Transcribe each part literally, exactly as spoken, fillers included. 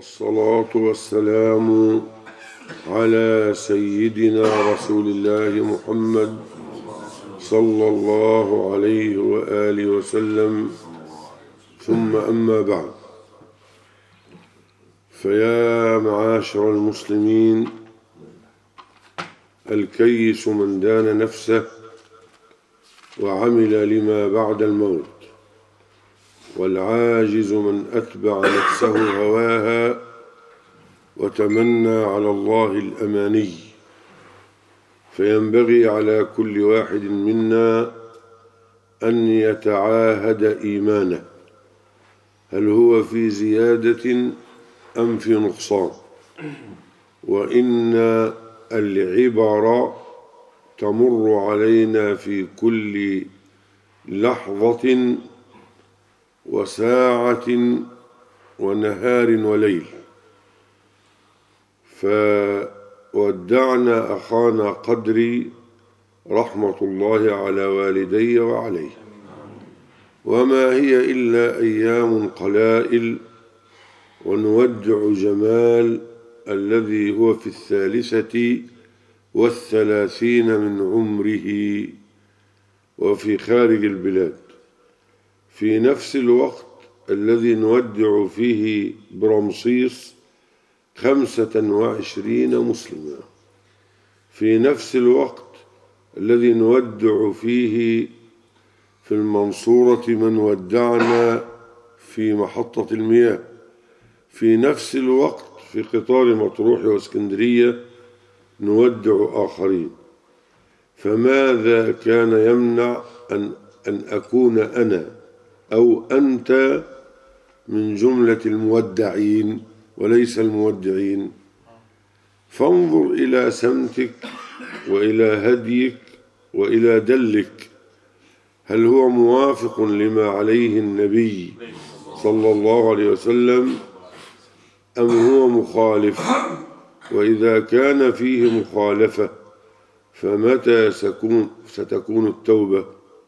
الصلاة والسلام على سيدنا رسول الله محمد صلى الله عليه وآله وسلم، ثم أما بعد. فيا معاشر المسلمين، الكيس من دان نفسه وعمل لما بعد الموت، والعاجز من أتبع نفسه هواها وتمنى على الله الأماني. فينبغي على كل واحد منا أن يتعاهد إيمانه، هل هو في زيادة أم في نقصان؟ وإن العبر تمر علينا في كل لحظة وساعة ونهار وليل. فودعنا أخانا قدري رحمة الله على والدي وعليه، وما هي إلا أيام قلائل، ونودع جمال الذي هو في الثالثة والثلاثين من عمره وفي خارج البلاد، في نفس الوقت الذي نودع فيه برمسيس خمسة وعشرين مسلما، في نفس الوقت الذي نودع فيه في المنصورة من ودعنا في محطة المياه، في نفس الوقت في قطار مطروح واسكندرية نودع آخرين. فماذا كان يمنع أن, أن أكون أنا أو أنت من جملة المودعين وليس المودعين؟ فانظر إلى سمتك وإلى هديك وإلى دلك، هل هو موافق لما عليه النبي صلى الله عليه وسلم أم هو مخالف؟ وإذا كان فيه مخالفة فمتى ستكون, ستكون التوبة؟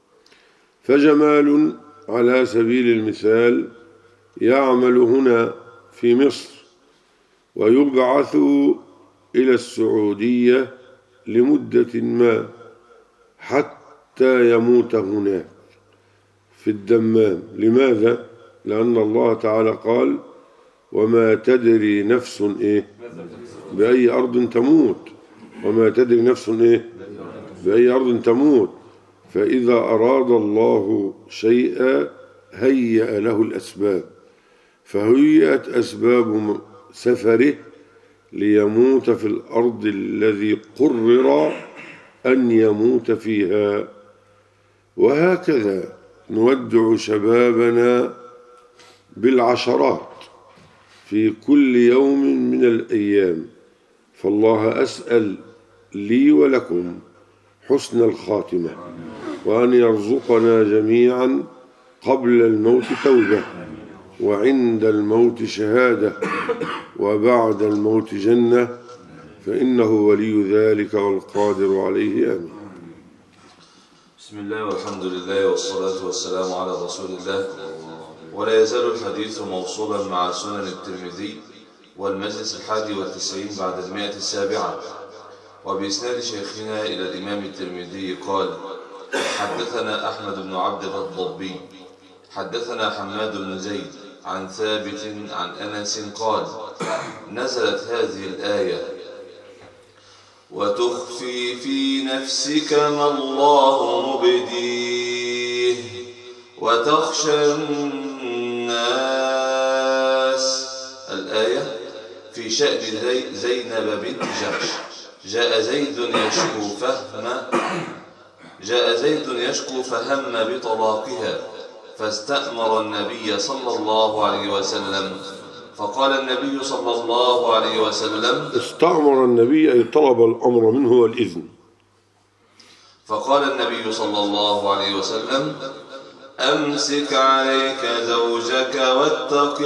فجمال على سبيل المثال يعمل هنا في مصر ويبعث إلى السعودية لمدة ما حتى يموت هناك في الدمام. لماذا؟ لأن الله تعالى قال: وما تدري نفس إيه بأي أرض تموت، وما تدري نفس إيه بأي أرض تموت. فإذا أراد الله شيئا هيأ له الأسباب، فهيئت أسباب سفره ليموت في الأرض الذي قرر أن يموت فيها. وهكذا نودع شبابنا بالعشرات في كل يوم من الأيام. فالله أسأل لي ولكم حسن الخاتمة، وأن يرزقنا جميعا قبل الموت توبة، وعند الموت شهادة، وبعد الموت جنة، فإنه ولي ذلك والقادر عليه. آمين. بسم الله والحمد لله والصلاة والسلام على رسول الله. ولا يزال الحديث موصولا مع سنن الترمذي والمجلس الحادي والتسعين بعد المائة السابعة، وبإسناد شيخنا إلى الإمام الترمذي قال: حدثنا أحمد بن عبد الضبي حدثنا حماد بن زيد عن ثابت عن أنس قال: نزلت هذه الآية: وتخفي في نفسك ما الله مبديه وتخشى الناس. الآية في شأن زينب بنت جحش. جاء زيد يشكو فهم جاء زيد يشكو فهم بطلاقها، فاستأمر النبي صلى الله عليه وسلم، فقال النبي صلى الله عليه وسلم: استأمر النبي أي طلب الأمر منه والإذن. فقال النبي صلى الله عليه وسلم: أمسك عليك زوجك واتق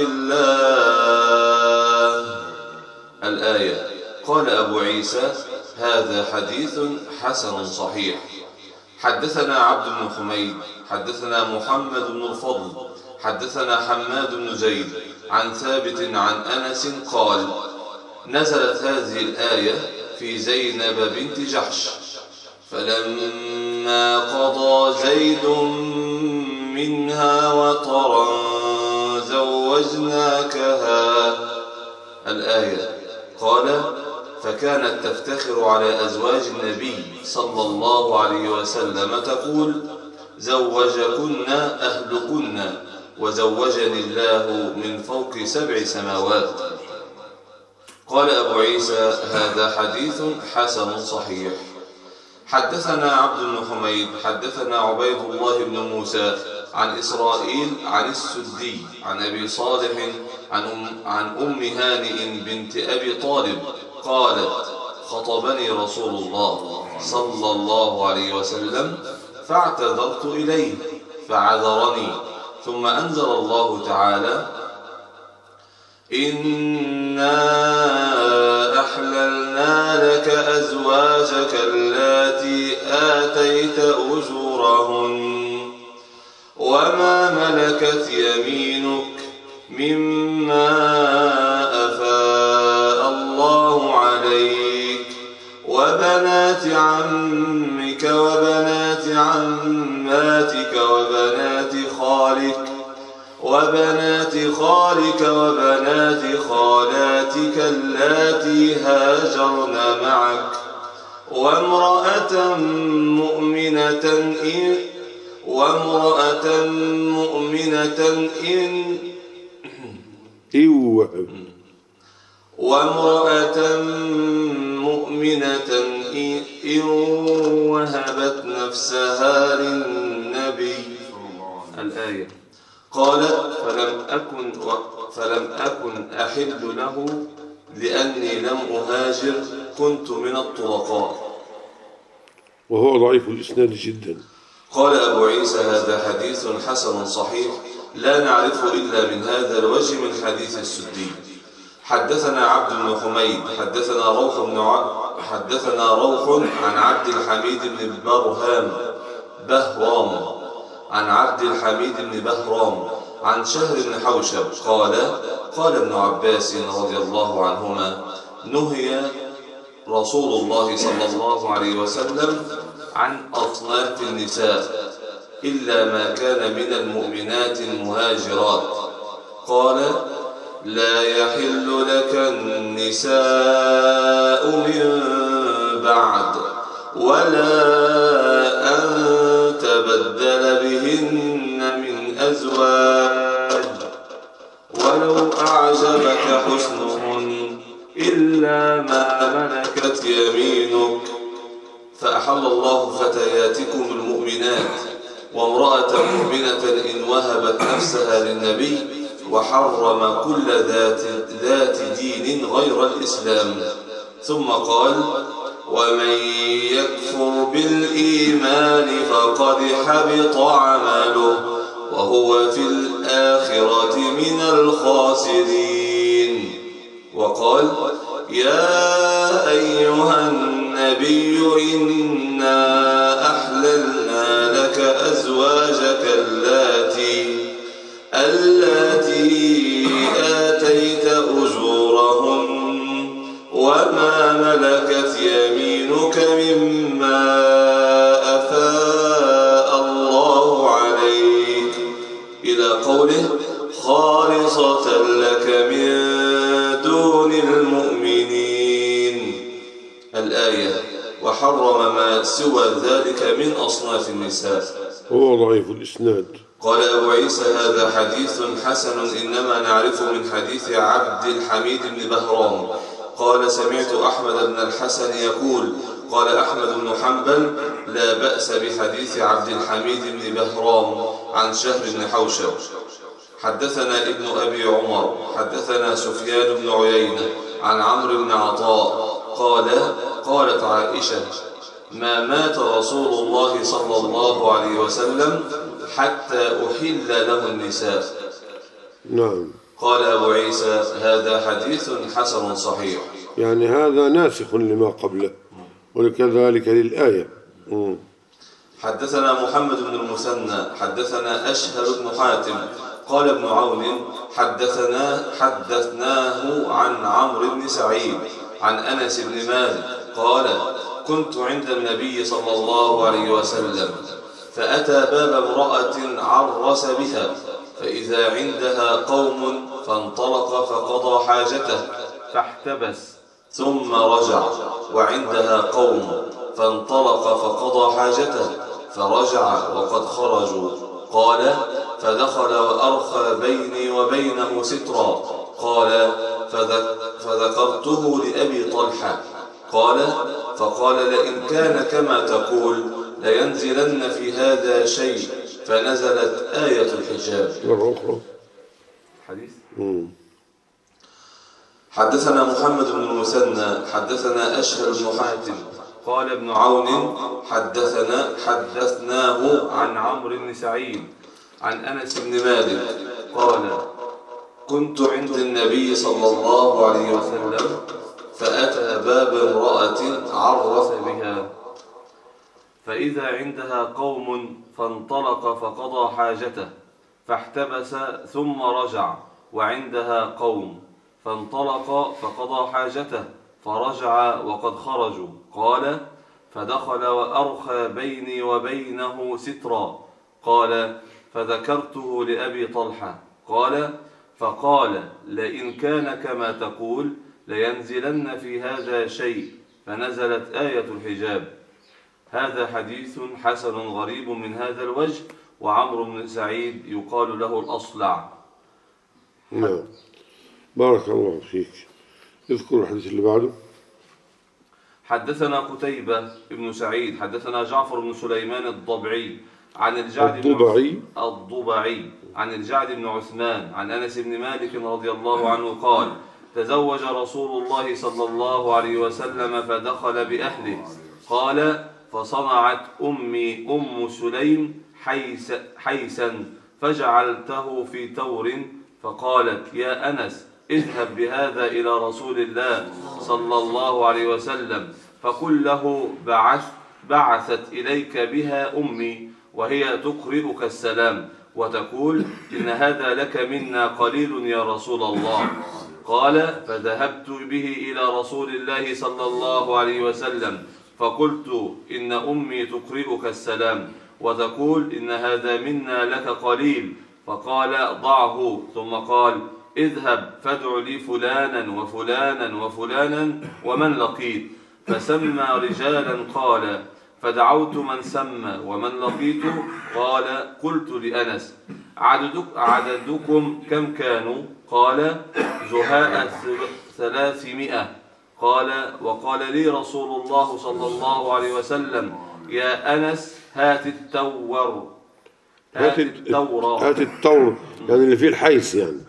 الله. الآية. قال أبو عيسى: هذا حديث حسن صحيح. حدثنا عبد بن حميد حدثنا محمد بن الفضل حدثنا حماد بن زيد عن ثابت عن أنس قال: نزلت هذه الآية في زينب بنت جحش: فلما قضى زيد منها وطرا زوجناكها. الآية. قال: فكانت تفتخر على أزواج النبي صلى الله عليه وسلم تقول: زوجكن أهلكن، وزوجني الله من فوق سبع سماوات. قال أبو عيسى: هذا حديث حسن صحيح. حدثنا عبد بن حميد حدثنا عبيد الله بن موسى عن إسرائيل عن السدي عن أبي صالح عن أم, عن أم هانئ بنت أبي طالب قالت: خطبني رسول الله صلى الله عليه وسلم فاعتذرت إليه فعذرني، ثم أنزل الله تعالى: إنا أحللنا لك أزواجك اللاتي آتيت أجورهن وما ملكت يمينك مما أفاء الله عليك وبنات عمك وبنات عماتك وبنات خالك وبنات خالك وبنات خالاتك اللاتي هاجرن معك وامرأة مؤمنة إن وامرأة مؤمنة إن وامرأة مؤمنة إن وهبت نفسها للنبي. الآية. قالت: فلم أكن فلم أكن أحل له لأني لم أهاجر، كنت من الطلقاء. وهو ضعيف الإسناد جدا. قال أبو عيسى: هذا حديث حسن صحيح لا نعرف إلا من هذا الوجه من حديث السدي. حدثنا عبد بن حميد حدثنا روح بن ع... حدثنا روح عن عبد الحميد بن برهام بهرام عن عبد الحميد بن بهرام عن شهر بن حوشب قال: قال ابن عباس رضي الله عنهما: نهي رسول الله صلى الله عليه وسلم عن أصناف النساء إلا ما كان من المؤمنات المهاجرات. قال: لا يحل لك النساء من بعد ولا أن تبدل بهن من أزواج ولو أعجبك حسنهن إلا ما ملكت يمينك. فأحل الله فتياتكم المؤمنات وامرأة مؤمنة إن وهبت نفسها للنبي، وحرم كل ذات, ذات دين غير الإسلام. ثم قال: ومن يكفر بالإيمان فقد حبط عمله وهو في الآخرة من الخاسرين. وقال: يا أيها النبي إنا أحللنا لك أزواجك اللاتي اللاتي آتيت أجورهن وما ملكت يمينك مما أفاء الله عليك إلى قوله: خالصة لك من دون المؤمنين. الآية. وحرم ما سوى ذلك من أصناف النساء. هو ضعيف الإسناد. قال أبو عيسى: هذا حديث حسن إنما نعرف من حديث عبد الحميد بن بهرام. قال: سمعت أحمد بن الحسن يقول: قال أحمد بن حنبل: لا بأس بحديث عبد الحميد بن بهرام عن شهر بن حوشب. حدثنا ابن أبي عمر حدثنا سفيان بن عيينة عن عمرو بن عطاء قال: قالت عائشة: ما مات رسول الله صلى الله عليه وسلم حتى أحل له النساء. نعم. قال أبو عيسى: هذا حديث حسن صحيح. يعني هذا ناسخ لما قبله وكذلك للآية. حدثنا محمد بن المثنى حدثنا أشهر بن حاتم قال ابن عون حدثنا حدثناه عن عمرو بن سعيد عن أنس بن مالك قال كنت عند النبي صلى الله عليه وسلم فأتى باب امرأة عرس بها فإذا عندها قوم فانطلق فقضى حاجته فاحتبس ثم رجع وعندها قوم فانطلق فقضى حاجته فرجع وقد خرجوا قال فدخل وأرخى بيني وبينه سترا قال فذكرته لأبي طلحة قال فقال لئن كان كما تقول لينزلن في هذا شيء فنزلت آية الحجاب. حديث حدثنا محمد بن المثنى حدثنا أشهر بن حاتم قال ابن عون حدثنا حدثناه عن عمرو بن سعيد عن أنس بن مالك قال كنت عند النبي صلى الله عليه وسلم فأتى باب امرأة عرس بها فإذا عندها قوم فانطلق فقضى حاجته فاحتبس ثم رجع وعندها قوم فانطلق فقضى حاجته فرجع وقد خرجوا قال فدخل وأرخى بيني وبينه سترا قال فذكرته لأبي طلحة قال فقال لئن كان كما تقول لينزلن في هذا شيء فنزلت آية الحجاب. هذا حديث حسن غريب من هذا الوجه وعمرو بن سعيد يقال له الأصلع. نعم بارك الله فيك. اذكر الحديث اللي بعده. حدثنا قتيبة بن سعيد حدثنا جعفر بن سليمان الضبعي عن الجعد الضبعي بن الضبعي عن الجعد بن عثمان عن أنس بن مالك رضي الله عنه قال تزوج رسول الله صلى الله عليه وسلم فدخل بأهله قال فصنعت أمي أم سليم حيس حيسا فجعلته في تور فقالت يا أنس اذهب بهذا إلى رسول الله صلى الله عليه وسلم فقل له بعث بعثت إليك بها أمي وهي تقرئك السلام وتقول إن هذا لك منا قليل يا رسول الله. قال فذهبت به إلى رسول الله صلى الله عليه وسلم فقلت إن أمي تقرئك السلام وتقول إن هذا منا لك قليل فقال ضعه ثم قال اذهب فادع لي فلانا وفلانا وفلانا ومن لقيت فسمى رجالا قال فدعوت من سمى ومن لقيت قال قلت لأنس عددك عددكم كم كانوا قال زهاء ثلاثمائة قال وقال لي رسول الله صلى الله عليه وسلم يا أنس هات التور هات التور هات التور يعني اللي فيه الحيس يعني.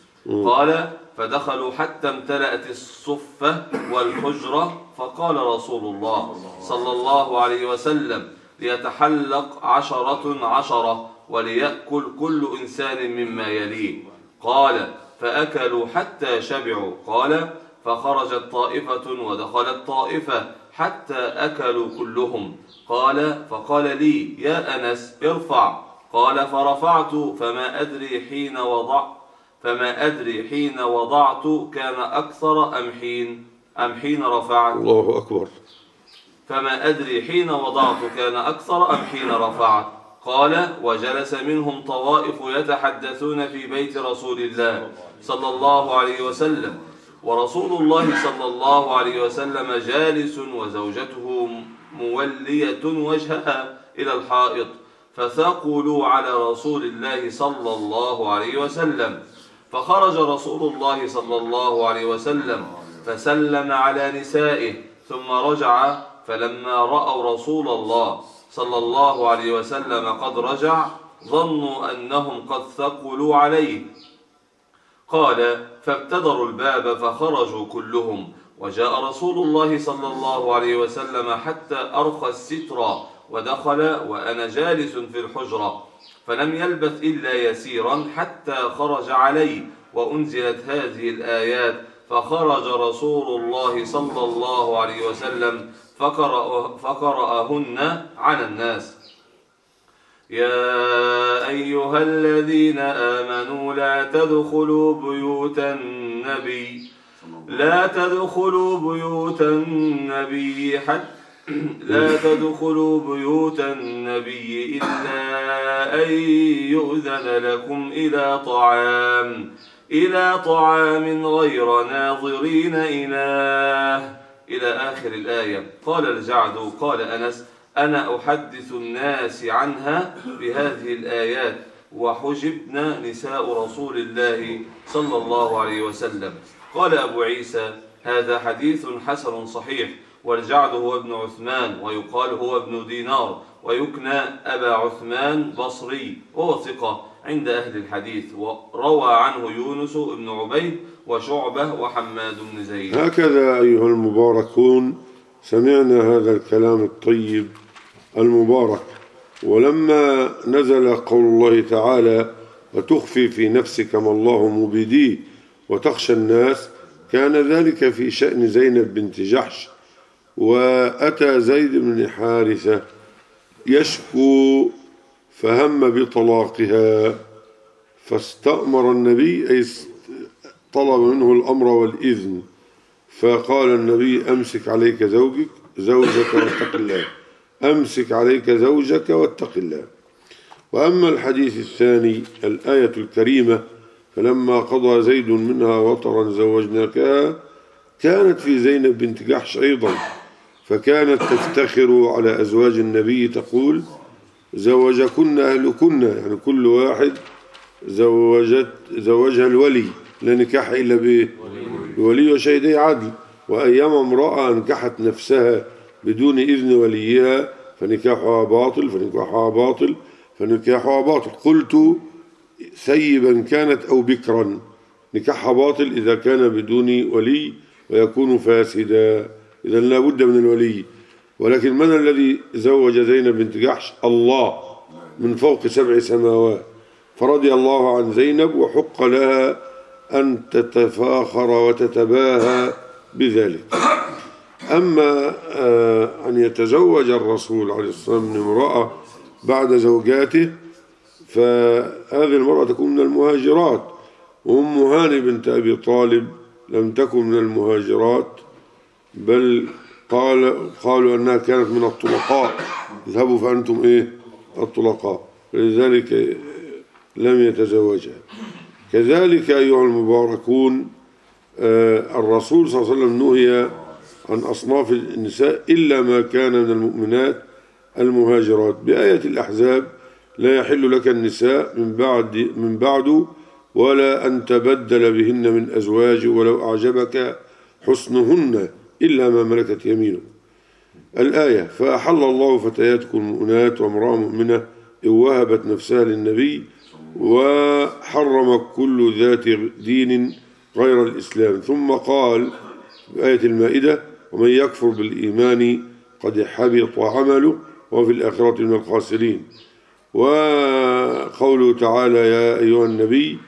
قال فدخلوا حتى امتلأت الصفة والحجرة فقال رسول الله صلى الله عليه وسلم ليتحلق عشرة عشرة وليأكل كل إنسان مما يليه. قال فأكلوا حتى شبعوا. قال فخرجت طائفة ودخلت طائفة حتى أكلوا كلهم. قال فقال لي يا أنس ارفع. قال فرفعت فما أدري حين وضع فما أدري حين وضعت كان أكثر أم حين أم حين رفعت. الله أكبر. فما أدري حين وضعت كان أكثر أم حين رفعت. قال وجلس منهم طوائف يتحدثون في بيت رسول الله صلى الله عليه وسلم ورسول الله صلى الله عليه وسلم جالس وزوجته مولية وجهها إلى الحائط فثقلوا على رسول الله صلى الله عليه وسلم. فخرج رسول الله صلى الله عليه وسلم فسلم على نسائه ثم رجع فلما رأوا رسول الله صلى الله عليه وسلم قد رجع ظنوا أنهم قد ثقلوا عليه. قال فابتدروا الباب فخرجوا كلهم وجاء رسول الله صلى الله عليه وسلم حتى أرخى الستر ودخل وأنا جالس في الحجرة فلم يلبث إلا يسيرا حتى خرج علي وأنزلت هذه الآيات فخرج رسول الله صلى الله عليه وسلم فقرأ فقرأهن على الناس. يا أيها الذين آمنوا لا تدخلوا بيوت النبي لا تدخلوا بيوت النبي حتى لا تدخلوا بيوت النبي إلا أن يؤذن لكم إلى طعام إلى طعام غير ناظرين إناه إلى آخر الآية. قال الجعد قال أنس: أنا أحدث الناس عنها بهذه الآيات وحجبنا نساء رسول الله صلى الله عليه وسلم. قال أبو عيسى: هذا حديث حسن صحيح. والجعد هو ابن عثمان ويقال هو ابن دينار ويكنى أبا عثمان بصري وهو ثقة عند أهل الحديث، وروى عنه يونس بن عبيد وشعبة وحماد بن زيد. هكذا أيها المباركون سمعنا هذا الكلام الطيب المبارك. ولما نزل قول الله تعالى: وتخفي في نفسك ما الله مبديه وتخشى الناس، كان ذلك في شأن زينب بنت جحش. وأتى زيد بن حارثة يشكو فهم بطلاقها، فاستأمر النبي أي طلب منه الأمر والإذن، فقال النبي: أمسك عليك زوجك زوجك واتق الله، أمسك عليك زوجك واتق الله. وأما الحديث الثاني الآية الكريمة: فلما قضى زيد منها وطرا زوجناكها، كانت في زينب بنت جحش أيضا، فكانت تفتخر على أزواج النبي تقول: زوجكن أهلكن، يعني كل واحد زوجت زوجها الولي، لا نكاح إلا بولي وشهدي عدل. وأيما امرأة أنكحت نفسها بدون إذن وليها فنكاحها باطل فنكاحها باطل فنكاحها باطل. قلت: ثيبا كانت أو بكرا، نكاحها باطل إذا كان بدون ولي ويكون فاسدا، إذا لا بد من الولي. ولكن من الذي زوج زينب بنت جحش؟ الله من فوق سبع سماوات، فرضي الله عن زينب وحق لها أن تتفاخر وتتباهى بذلك. أما أن يتزوج الرسول عليه الصلاة والسلام من امرأة بعد زوجاته، فهذه المرأة تكون من المهاجرات، وأم هاني بنت أبي طالب لم تكن من المهاجرات، بل قال قالوا أنها كانت من الطلقاء، اذهبوا فأنتم إيه الطلقاء، لذلك لم يتزوجها. كذلك أيها المباركون الرسول صلى الله عليه وسلم نهي عن أصناف النساء إلا ما كان من المؤمنات المهاجرات بآية الأحزاب: لا يحل لك النساء من بعد من بعد ولا أن تبدل بهن من أزواج ولو أعجبك حسنهن إلا ما ملكت يمينه. الآية: فأحل الله فتياتكم المؤمنات وامرأة مؤمنة إن وهبت نفسها للنبي، وحرم كل ذات دين غير الإسلام. ثم قال بآية المائدة: ومن يكفر بالإيمان قد حبط عمله وفي الآخرة من الخاسرين. وقوله تعالى: يا أيها النبي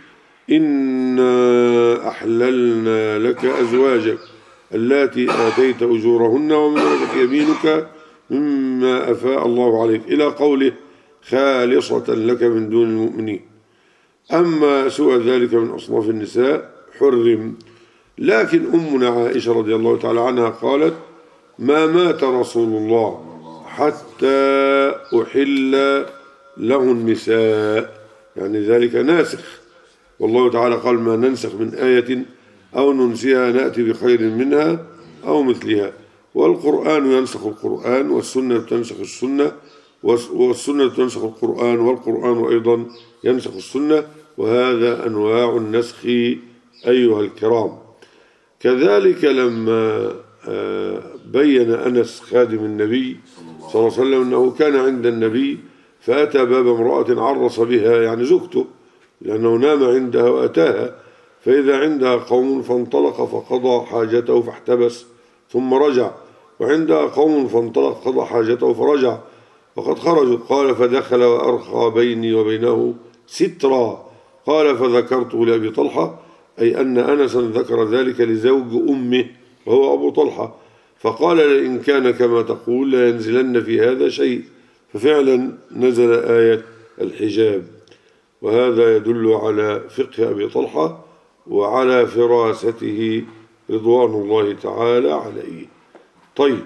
إنا أحللنا لك أزواجك اللاتي آتيت أجورهن ومن ملكت يمينك مما أفاء الله عليك، إلى قوله: خالصة لك من دون المؤمنين. أما سوى ذلك من أصناف النساء حرم. لكن أمنا عائشة رضي الله تعالى عنها قالت: ما مات رسول الله حتى أحل له النساء، يعني ذلك ناسخ، والله تعالى قال: ما ننسخ من آية أو ننسيها نأتي بخير منها أو مثلها. والقرآن ينسخ القرآن، والسنة تنسخ السنة، والسنة تنسخ القرآن، والقرآن أيضا ينسخ السنة، وهذا أنواع النسخ أيها الكرام. كذلك لما بين أنس خادم النبي صلى الله عليه وسلم أنه كان عند النبي فأتى باب امرأة عرس بها، يعني زوجته، لأنه نام عندها وأتاها، فإذا عندها قوم فانطلق فقضى حاجته فاحتبس ثم رجع، وعندها قوم فانطلق قضى حاجته فرجع، وقد خرجوا. قال: فدخل وأرخى بيني وبينه سترا. قال: فذكرته لأبي طلحة، أي أن أنسا ذكر ذلك لزوج أمه وهو أبو طلحة، فقال: لئن كان كما تقول لا ينزلن في هذا شيء. ففعلا نزل آية الحجاب، وهذا يدل على فقه أبي طلحة وعلى فراسته رضوان الله تعالى عليه. طيب،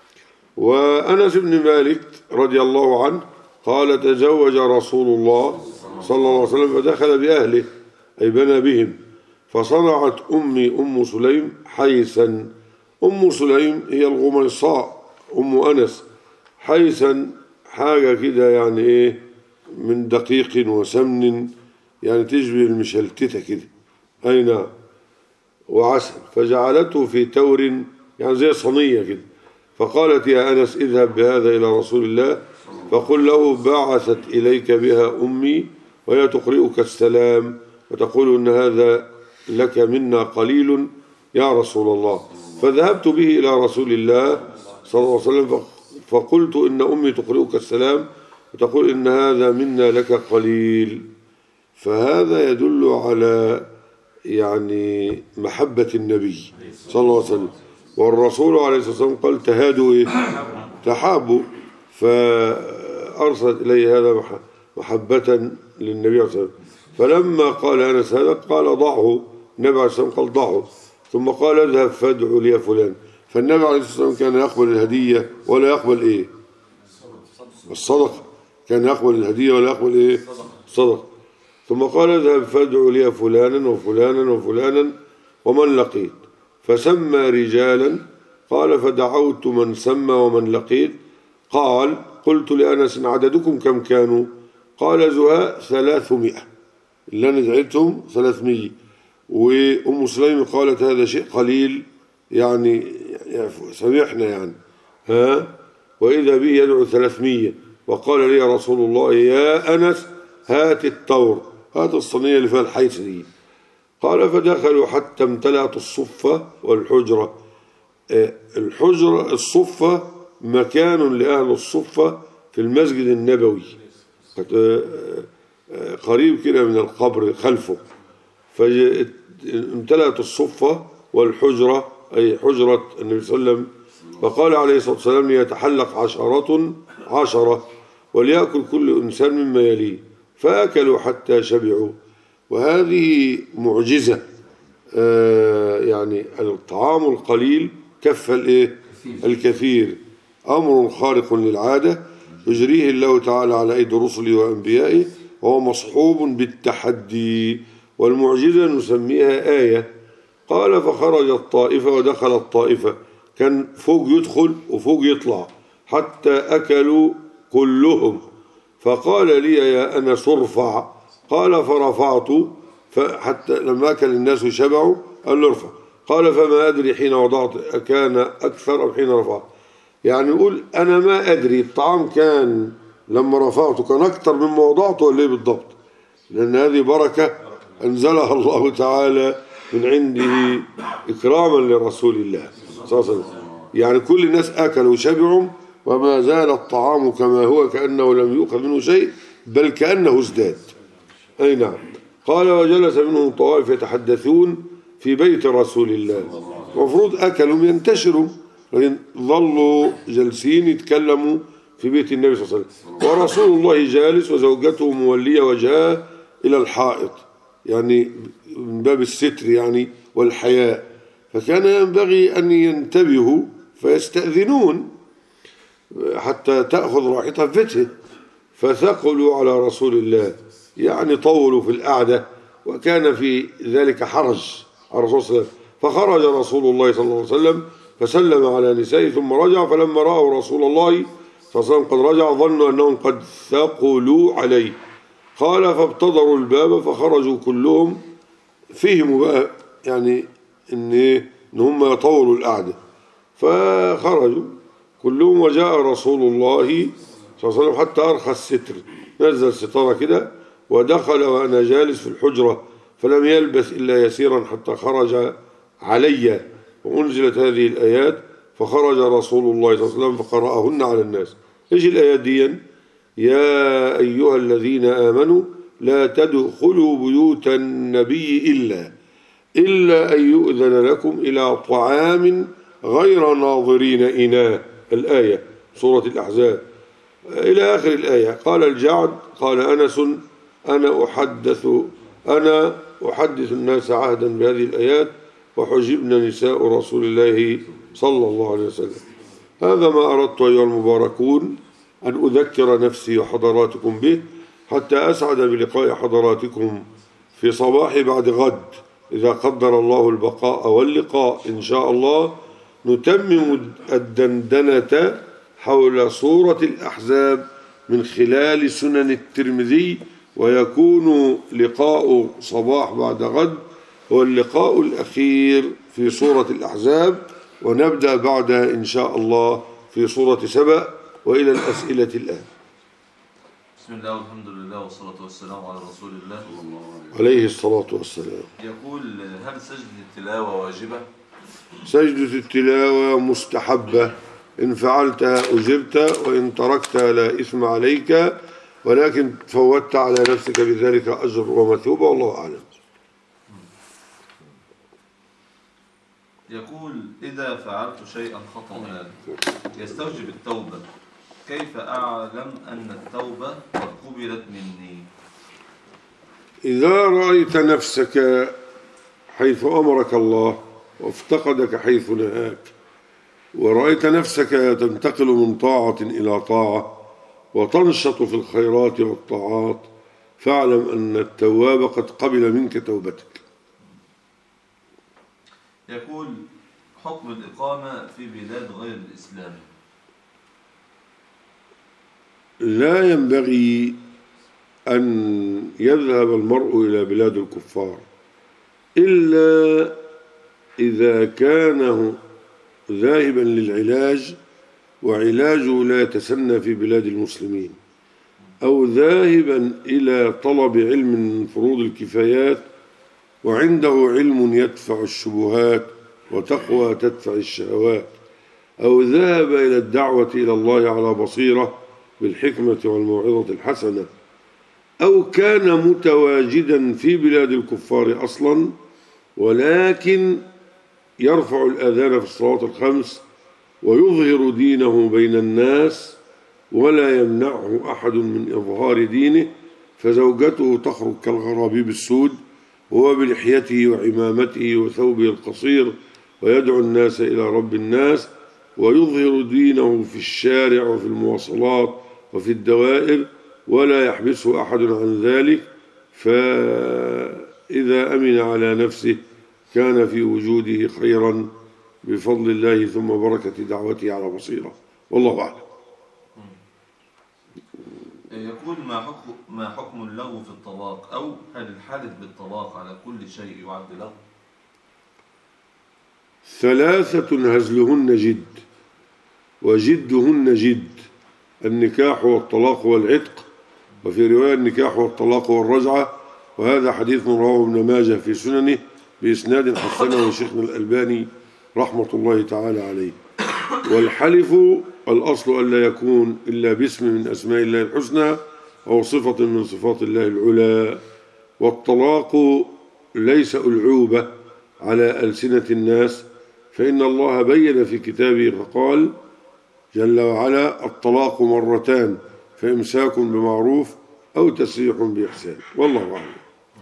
وأنس بن مالك رضي الله عنه قال تزوج رسول الله صلى الله عليه وسلم فدخل بأهله أي بنى بهم، فصنعت أمي أم سليم حيسا. أم سليم هي الغميصاء أم أنس، حيسا حاجة كده يعني إيه من دقيق وسمن، يعني تشبه المشلتتة كده، أي نعم، وعسل، فجعلته في تور يعني زي صينية كده، فقالت يا أنس اذهب بهذا إلى رسول الله فقل له بعثت إليك بها أمي وهي تقرئك السلام وتقول إن هذا لك منا قليل يا رسول الله. فذهبت به إلى رسول الله صلى الله عليه وسلم فقلت إن أمي تقرئك السلام وتقول إن هذا منا لك قليل. فهذا يدل على يعني محبة النبي صلى الله عليه وسلم، والرسول عليه الصلاة والسلام قال تهادوا إيه؟ تحابوا، فأرسلت إليه هذا محبة للنبي صلى الله عليه وسلم. فلما قال أنس هذا قال ضعه، النبي عليه الصلاة والسلام قال ضعه، ثم قال اذهب فادعوا لي فلان. فالنبي عليه الصلاة والسلام كان يقبل الهدية ولا يقبل إيه؟ الصدقة، كان يقبل الهدية ولا يقبل إيه؟ الصدقة. ثم قال اذهب فادعوا لي فلانا وفلانا وفلانا ومن لقيت، فسمى رجالا، قال فدعوت من سمى ومن لقيت. قال قلت لأنس عددكم كم كانوا؟ قال زهاء ثلاثمائة، اللي أنا دعيتهم ثلاثمائة. وأم سليم قالت هذا شيء قليل يعني سمحنا يعني ها، وإذا به يدعو ثلاثمائة. وقال لي يا رسول الله يا أنس هات التور، هات الصينية اللي فيها الحيث دي. قال فدخلوا حتى امتلأت الصفة والحجرة. الحجرة الصفة مكان لأهل الصفة في المسجد النبوي قريب كده من القبر خلفه، فامتلأت الصفة والحجرة أي حجرة النبي صلى الله عليه وسلم. فقال عليه الصلاة والسلام ليتحلق عشرة عشرة وليأكل كل إنسان مما يليه، فأكلوا حتى شبعوا. وهذه معجزة، آه يعني الطعام القليل كف الايه الكثير، أمر خارق للعادة يجريه الله تعالى على أيدي رسله وأنبيائه، وهو مصحوب بالتحدي، والمعجزة نسميها آية. قال فخرج الطائفة ودخل الطائفة، كان فوق يدخل وفوق يطلع حتى أكلوا كلهم. فقال لي يا أنس ارفع، قال فرفعت، فحتى لما أكل الناس شبعوا قال له ارفع. قال فما أدري حين وضعت أكان أكثر أو حين رفعت، يعني يقول أنا ما أدري الطعام كان لما رفعته كان أكثر مما وضعته ولا إيه بالضبط، لأن هذه بركة أنزلها الله تعالى من عنده إكراما لرسول الله صلى الله عليه وسلم. يعني كل الناس أكلوا وشبعوا وما زال الطعام كما هو كأنه لم يؤخذ منه شيء، بل كأنه ازداد. أي نعم. قال وجلس منهم طوائف يتحدثون في بيت رسول الله، المفروض أكلوا ينتشروا، لكن ظلوا جالسين يتكلموا في بيت النبي صلى الله عليه وسلم، ورسول الله جالس وزوجته مولية وجهها إلى الحائط، يعني من باب الستر يعني والحياء، فكان ينبغي أن ينتبهوا فيستأذنون حتى تأخذ راحتها في بيته، فثقلوا على رسول الله، يعني طولوا في القعدة، وكان في ذلك حرج على الرسول صلى الله عليه وسلم. فخرج رسول الله صلى الله عليه وسلم فسلم على نسائه ثم رجع، فلما رأوا رسول الله صلى الله عليه وسلم قد رجع ظنوا أنهم قد ثقلوا عليه. قال فابتدروا الباب فخرجوا كلهم، فهموا بقى يعني إن, إن هم يطولوا القعدة، فخرجوا كلهم وجاء رسول الله صلى الله عليه وسلم حتى أرخى الستر، نزل ستارة كده ودخل وأنا جالس في الحجرة، فلم يلبث إلا يسيرا حتى خرج علي، وأنزلت هذه الآيات فخرج رسول الله صلى الله عليه وسلم فقرأهن على الناس. إيش الآيات دي؟ يا أيها الذين آمنوا لا تدخلوا بيوت النبي إلا إلا أن يؤذن لكم إلى طعام غير ناظرين إناه، الآية سورة الأحزاب. إلى آخر الآية. قال الجعد قال أنس أنا أحدث أنا أحدث الناس عهدا بهذه الآيات وحجبنا نساء رسول الله صلى الله عليه وسلم. هذا ما أردت أيها المباركون أن أذكر نفسي وحضراتكم به حتى أسعد بلقاء حضراتكم في صباح بعد غد إذا قدر الله البقاء واللقاء إن شاء الله. نتمم الدندنة حول سورة الأحزاب من خلال سنن الترمذي، ويكون لقاء صباح بعد غد هو اللقاء الأخير في سورة الأحزاب، ونبدأ بعدها إن شاء الله في سورة سبأ. وإلى الأسئلة الآن. بسم الله والحمد لله والصلاة والسلام على رسول الله عليه الصلاة والسلام. يقول هل سجدة التلاوة واجبة؟ سجدة التلاوة مستحبة، إن فعلتها أجرت وإن تركتها لا إثم عليك، ولكن فوتت على نفسك بذلك أجر ومثوبة، والله أعلم. يقول إذا فعلت شيئا خطأ يستوجب التوبة، كيف أعلم أن التوبة قد قبلت مني؟ إذا رأيت نفسك حيث أمرك الله وافتقدك حيث نهاك، ورأيت نفسك تنتقل من طاعة إلى طاعة وتنشط في الخيرات والطاعات، فاعلم أن التواب قد قبل منك توبتك. يقول حكم الإقامة في بلاد غير الإسلام؟ لا ينبغي أن يذهب المرء إلى بلاد الكفار إلا إذا كان ذاهبا للعلاج وعلاجه لا يتسنى في بلاد المسلمين، أو ذاهبا إلى طلب علم من فروض الكفايات وعنده علم يدفع الشبهات وتقوى تدفع الشهوات، أو ذهب إلى الدعوة إلى الله على بصيرة بالحكمة والموعظة الحسنة، أو كان متواجدا في بلاد الكفار أصلا ولكن يرفع الأذان في الصلوات الخمس ويظهر دينه بين الناس ولا يمنعه أحد من إظهار دينه، فزوجته تخرج كالغرابيب السود وهو بلحيته وعمامته وثوبه القصير ويدعو الناس إلى رب الناس ويظهر دينه في الشارع وفي المواصلات وفي الدوائر ولا يحبسه أحد عن ذلك، فإذا أمن على نفسه كان في وجوده خيرا بفضل الله ثم بركة دعوته على بصيرة، والله أعلم. يقول ما حكم ما حكم اللغو في الطلاق، أو هل الحلف بالطلاق على كل شيء يعد لغو؟ ثلاثة هزلهن جد وجدهن جد: النكاح والطلاق والعتق، وفي رواية النكاح والطلاق والرجعة، وهذا حديث رواه ابن ماجه في سننه بإسناد حسنه شيخنا الألباني رحمة الله تعالى عليه. والحلف الأصل ألا يكون إلا باسم من أسماء الله الحسنى أو صفة من صفات الله العلى. والطلاق ليس ألعوبة على ألسنة الناس، فإن الله بين في كتابه فقال جل وعلا: الطلاق مرتان فإمساك بمعروف أو تسريح بإحسان، والله أعلم.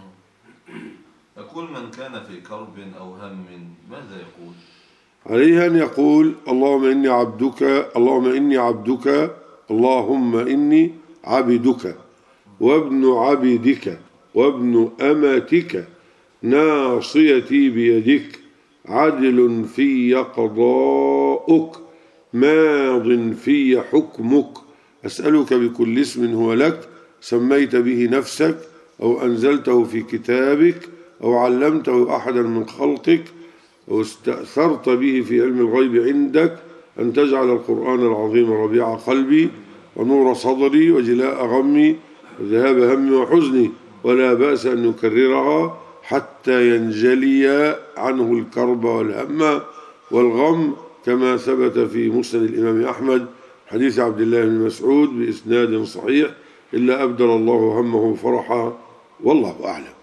يقول من كان في كرب أو هم ماذا يقول؟ عليه أن يقول: اللهم إني عبدك اللهم إني عبدك اللهم إني عبدك وابن عبدك وابن أمتك ناصيتي بيدك عدل في قضاؤك ماض في حكمك، أسألك بكل اسم هو لك سميت به نفسك أو أنزلته في كتابك أو علمته أحدا من خلقك أو استأثرت به في علم الغيب عندك أن تجعل القرآن العظيم ربيع قلبي ونور صدري وجلاء غمي وذهاب همي وحزني، ولا بأس أن يكررها حتى ينجلي عنه الكرب والهم والغم، كما ثبت في مسند الإمام أحمد حديث عبد الله بن مسعود بإسناد صحيح: إلا أبدل الله همه فرحا، والله أعلم.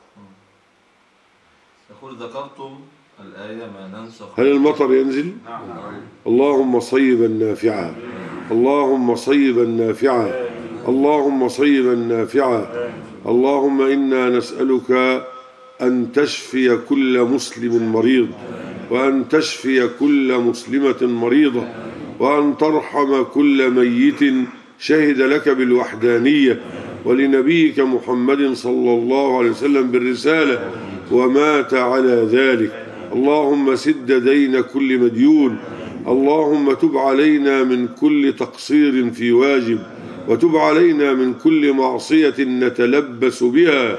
يقول ذكرتم الآية ما ننسخ. هل المطر ينزل؟ اللهم صيبا نافعا. اللهم صيبا نافعا اللهم صيبا نافعا. اللهم إنا نسألك أن تشفي كل مسلم مريض، وأن تشفي كل مسلمة مريضة، وأن ترحم كل ميت شهد لك بالوحدانية ولنبيك محمد صلى الله عليه وسلم بالرسالة ومات على ذلك. اللهم سد دين كل مديون. اللهم تب علينا من كل تقصير في واجب، وتب علينا من كل معصية نتلبس بها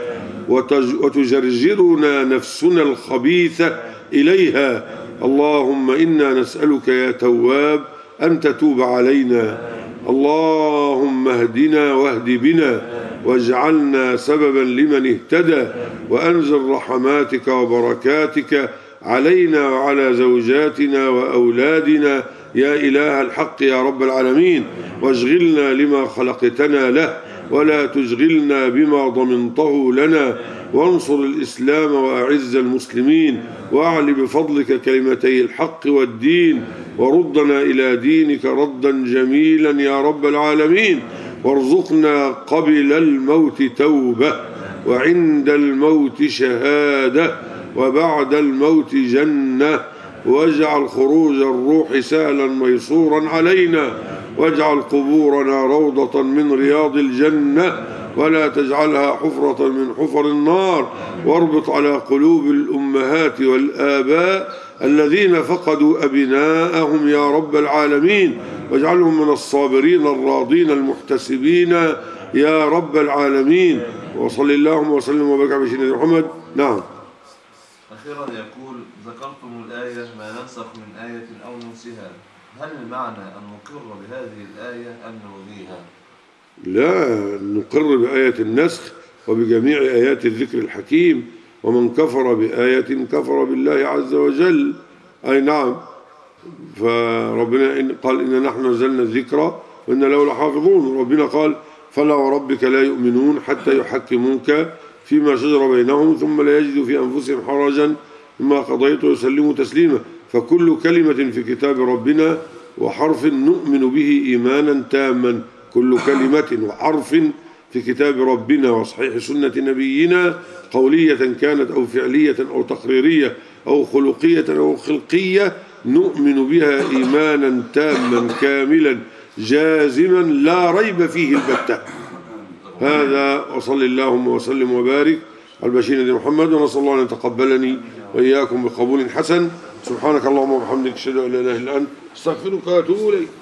وتجرجرنا نفسنا الخبيثة إليها. اللهم إنا نسألك يا تواب أن تتوب علينا. اللهم اهدنا واهد بنا واجعلنا سببا لمن اهتدى، وأنزل رحماتك وبركاتك علينا وعلى زوجاتنا وأولادنا يا إله الحق يا رب العالمين، واشغلنا لما خلقتنا له ولا تشغلنا بما ضمنته لنا، وانصر الإسلام وأعز المسلمين، وأعل بفضلك كلمتي الحق والدين، وردنا إلى دينك ردا جميلا يا رب العالمين، وارزقنا قبل الموت توبة، وعند الموت شهادة، وبعد الموت جنة، واجعل خروج الروح سهلا ميسورا علينا، واجعل قبورنا روضة من رياض الجنة، ولا تجعلها حفرة من حفر النار، واربط على قلوب الأمهات والآباء الذين فقدوا أبناءهم يا رب العالمين، واجعلهم من الصابرين الراضين المحتسبين يا رب العالمين. وصل اللهم وسلم وبارك على سيدنا محمد. نعم. أخيرا يقول: ذكرتم الآية ما ننسخ من آية أو ننسها، هل المعنى أن نقر بهذه الآية أم نلغيها؟ لا، نقر بآية النسخ وبجميع آيات الذكر الحكيم، ومن كفر بآية كفر بالله عز وجل. أي نعم، فربنا قال إن نحن نزلنا الذكر وإن له لحافظون، ربنا قال فلا وربك لا يؤمنون حتى يحكموك فيما شجر بينهم ثم لا يجدوا في أنفسهم حرجا مما قضيت ويسلموا تسليما. فكل كلمة في كتاب ربنا وحرف نؤمن به إيمانا تاما، كل كلمة وحرف في كتاب ربنا وصحيح سنة نبينا قولية كانت أو فعلية أو تقريرية أو خلقية أو خلقية نؤمن بها إيمانا تاما كاملا جازما لا ريب فيه البتة. هذا، وصل اللهم وسلم وبارك على البشير محمد، ونسأل الله أن يتقبلني وإياكم بقبول حسن. سبحانك اللهم وبحمدك أشهد أن لا إله إلا أنت أستغفرك وأتوب إليك.